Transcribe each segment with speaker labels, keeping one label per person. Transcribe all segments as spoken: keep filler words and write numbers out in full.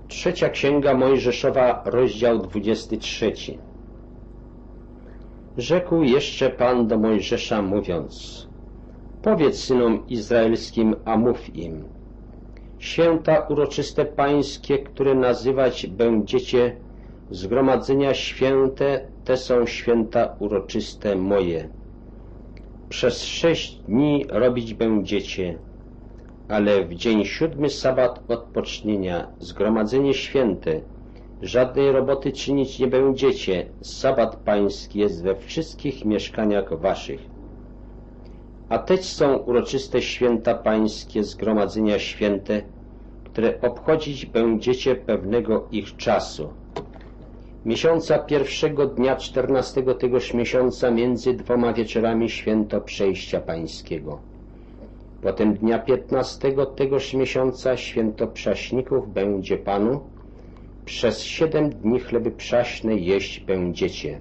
Speaker 1: Trzecia Księga Mojżeszowa, rozdział dwudziesty trzeci. Rzekł jeszcze Pan do Mojżesza, mówiąc: powiedz synom izraelskim, a mów im: święta uroczyste pańskie, które nazywać będziecie zgromadzenia święte, te są święta uroczyste moje. Przez sześć dni robić będziecie, ale w dzień siódmy sabat odpocznienia, zgromadzenie święte, żadnej roboty czynić nie będziecie. Sabat pański jest we wszystkich mieszkaniach waszych. A teć są uroczyste święta pańskie, zgromadzenia święte, które obchodzić będziecie pewnego ich czasu. Miesiąca pierwszego dnia czternastego tegoż miesiąca między dwoma wieczorami święto przejścia pańskiego. Potem dnia piętnastego tegoż miesiąca święto przaśników będzie Panu. Przez siedem dni chleby przaśne jeść będziecie.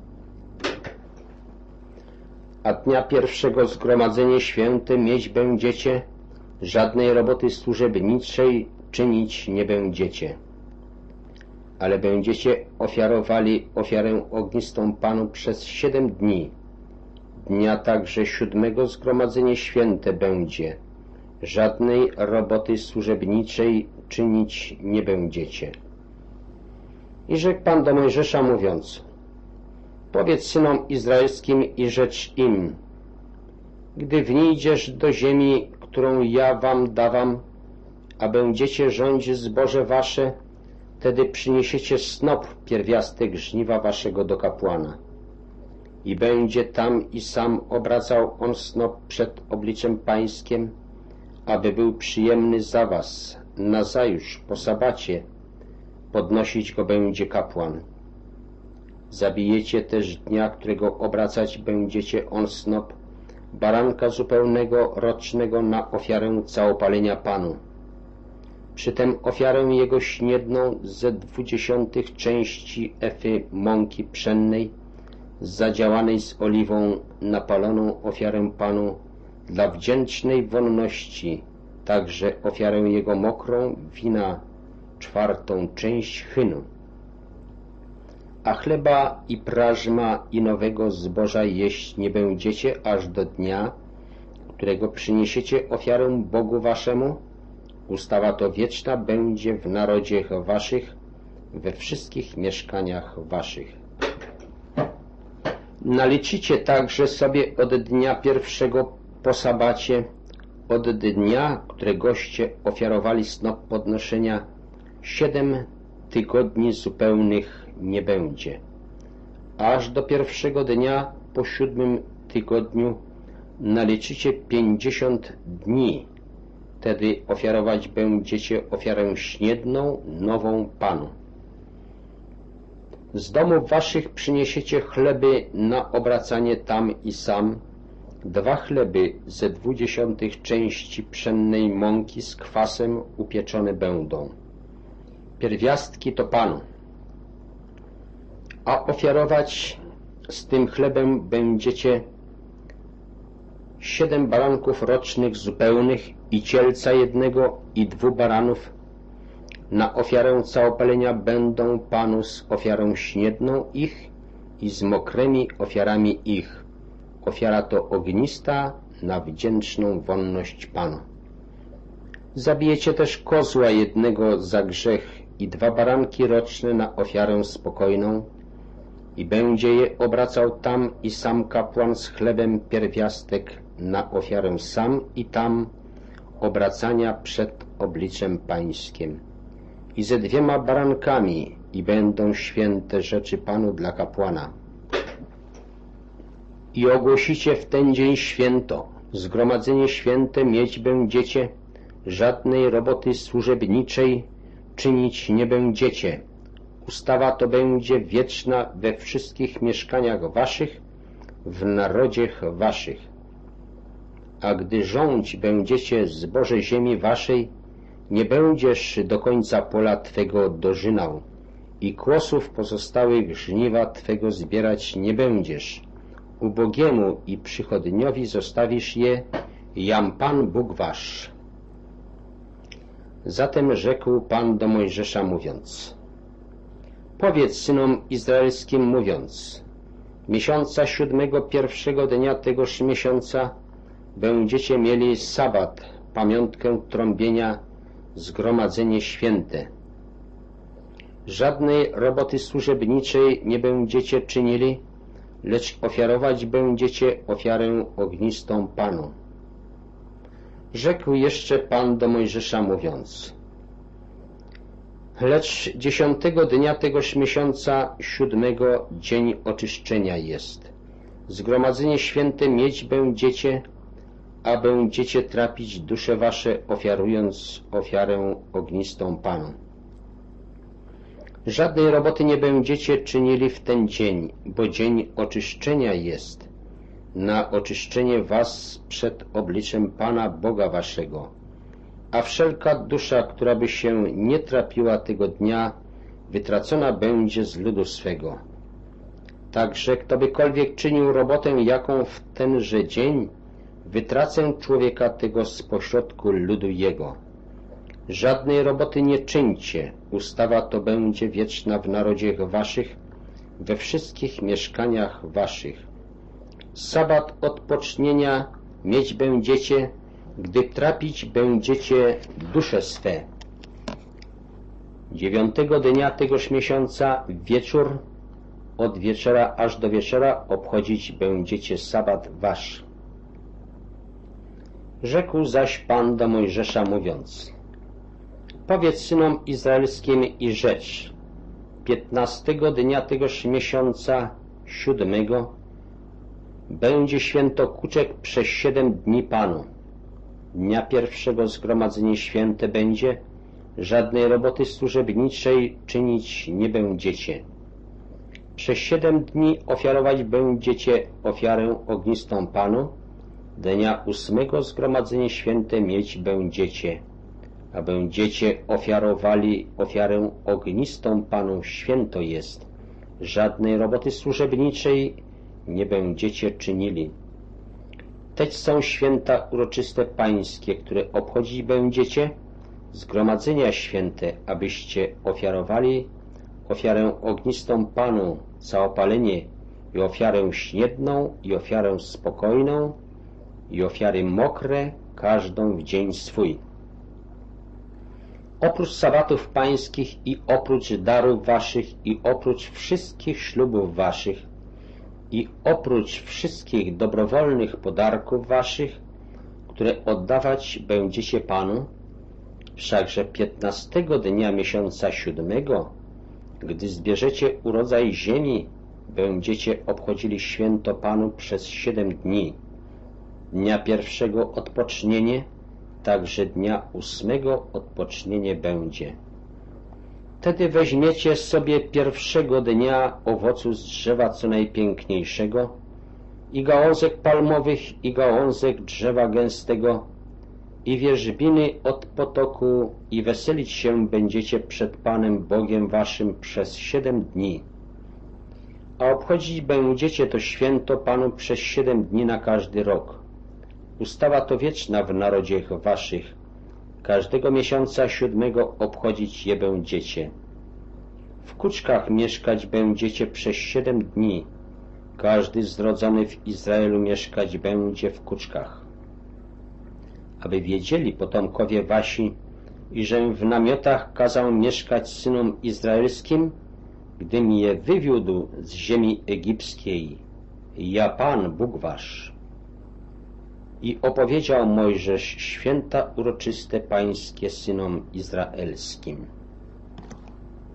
Speaker 1: A dnia pierwszego zgromadzenie święte mieć będziecie, żadnej roboty służebniczej czynić nie będziecie. Ale będziecie ofiarowali ofiarę ognistą Panu przez siedem dni. Dnia także siódmego zgromadzenie święte będzie. Żadnej roboty służebniczej czynić nie będziecie. I rzekł Pan do Mojżesza, mówiąc: powiedz synom izraelskim i rzecz im: gdy wnijdziesz do ziemi, którą ja wam dawam, a będziecie rządzić zboże wasze, wtedy przyniesiecie snop pierwiastek żniwa waszego do kapłana. I będzie tam i sam obracał on snop przed obliczem pańskim, aby był przyjemny za was. Nazajutrz po sabacie podnosić go będzie kapłan. Zabijecie też dnia, którego obracać będziecie on snop, baranka zupełnego rocznego na ofiarę całopalenia Panu. Przytem ofiarę jego śniedną ze dwudziesiątych części efy mąki pszennej, zadziałanej z oliwą, napaloną ofiarę Panu dla wdzięcznej wonności, także ofiarę jego mokrą, wina, czwartą część chynu. A chleba i prażma i nowego zboża jeść nie będziecie aż do dnia, którego przyniesiecie ofiarę Bogu waszemu. Ustawa to wieczna będzie w narodzie waszych, we wszystkich mieszkaniach waszych. Naliczycie także sobie od dnia pierwszego po sabacie, od dnia, któregoście ofiarowali snop podnoszenia, siedem tygodni zupełnych nie będzie. Aż do pierwszego dnia po siódmym tygodniu naliczycie pięćdziesiąt dni. Wtedy ofiarować będziecie ofiarę śniedną, nową Panu. Z domów waszych przyniesiecie chleby na obracanie tam i sam, dwa chleby ze dwudziesiątych części pszennej mąki z kwasem upieczone będą. Pierwiastki to Panu. A ofiarować z tym chlebem będziecie siedem baranków rocznych zupełnych i cielca jednego i dwóch baranów. Na ofiarę całopalenia będą Panu z ofiarą śniedną ich i z mokrymi ofiarami ich. Ofiara to ognista na wdzięczną wonność Panu. Zabijecie też kozła jednego za grzech i dwa baranki roczne na ofiarę spokojną i będzie je obracał tam i sam kapłan z chlebem pierwiastek na ofiarę sam i tam obracania przed obliczem pańskim i ze dwiema barankami i będą święte rzeczy Panu dla kapłana. I ogłosicie w ten dzień święto, zgromadzenie święte mieć będziecie, żadnej roboty służebniczej czynić nie będziecie. Ustawa to będzie wieczna we wszystkich mieszkaniach waszych, w narodzie waszych. A gdy rządź będziecie zboże ziemi waszej, nie będziesz do końca pola twego dożynał i kłosów pozostałych żniwa twego zbierać nie będziesz. Ubogiemu i przychodniowi zostawisz je, jam Pan Bóg wasz. Zatem rzekł Pan do Mojżesza mówiąc: powiedz synom izraelskim mówiąc: miesiąca siódmego pierwszego dnia tegoż miesiąca będziecie mieli sabat, pamiątkę trąbienia, zgromadzenie święte. Żadnej roboty służebniczej nie będziecie czynili, lecz ofiarować będziecie ofiarę ognistą Panu. Rzekł jeszcze Pan do Mojżesza mówiąc: lecz dziesiątego dnia tegoż miesiąca siódmego dzień oczyszczenia jest. Zgromadzenie święte mieć będziecie, a będziecie trapić dusze wasze, ofiarując ofiarę ognistą Panu. Żadnej roboty nie będziecie czynili w ten dzień, bo dzień oczyszczenia jest, na oczyszczenie was przed obliczem Pana Boga waszego. A wszelka dusza, która by się nie trapiła tego dnia, wytracona będzie z ludu swego. Także ktobykolwiek czynił robotę jaką w tenże dzień, wytracę człowieka tego z pośrodku ludu jego. Żadnej roboty nie czyńcie, ustawa to będzie wieczna w narodzie waszych, we wszystkich mieszkaniach waszych. Sabat odpocznienia mieć będziecie, gdy trapić będziecie dusze swe. Dziewiątego dnia tegoż miesiąca wieczór, od wieczora aż do wieczora obchodzić będziecie sabat wasz. Rzekł zaś Pan do Mojżesza mówiąc: powiedz synom izraelskim i rzecz: piętnastego dnia tegoż miesiąca siódmego będzie święto kuczek przez siedem dni Panu. Dnia pierwszego zgromadzenie święte będzie, żadnej roboty służebniczej czynić nie będziecie. Przez siedem dni ofiarować będziecie ofiarę ognistą Panu, dnia ósmego zgromadzenie święte mieć będziecie, a będziecie ofiarowali ofiarę ognistą Panu, święto jest, żadnej roboty służebniczej nie będziecie czynili. Teś są święta uroczyste pańskie, które obchodzić będziecie, zgromadzenia święte, abyście ofiarowali ofiarę ognistą Panu za opalenie i ofiarę śniedną i ofiarę spokojną i ofiary mokre, każdą w dzień swój. Oprócz sabatów pańskich i oprócz darów waszych i oprócz wszystkich ślubów waszych i oprócz wszystkich dobrowolnych podarków waszych, które oddawać będziecie Panu, wszakże piętnastego dnia miesiąca siódmego, gdy zbierzecie urodzaj ziemi, będziecie obchodzili święto Panu przez siedem dni. Dnia pierwszego odpocznienie, także dnia ósmego odpocznienie będzie. Wtedy weźmiecie sobie pierwszego dnia owocu z drzewa co najpiękniejszego i gałązek palmowych i gałązek drzewa gęstego i wierzbiny od potoku i weselić się będziecie przed Panem Bogiem waszym przez siedem dni. A obchodzić będziecie to święto Panu przez siedem dni na każdy rok. Ustawa to wieczna w narodzie waszych. Każdego miesiąca siódmego obchodzić je będziecie. W kuczkach mieszkać będziecie przez siedem dni. Każdy zrodzony w Izraelu mieszkać będzie w kuczkach. Aby wiedzieli potomkowie wasi, iżem w namiotach kazał mieszkać synom izraelskim, gdym je wywiódł z ziemi egipskiej. Ja Pan, Bóg wasz. I opowiedział Mojżesz święta uroczyste pańskie synom izraelskim.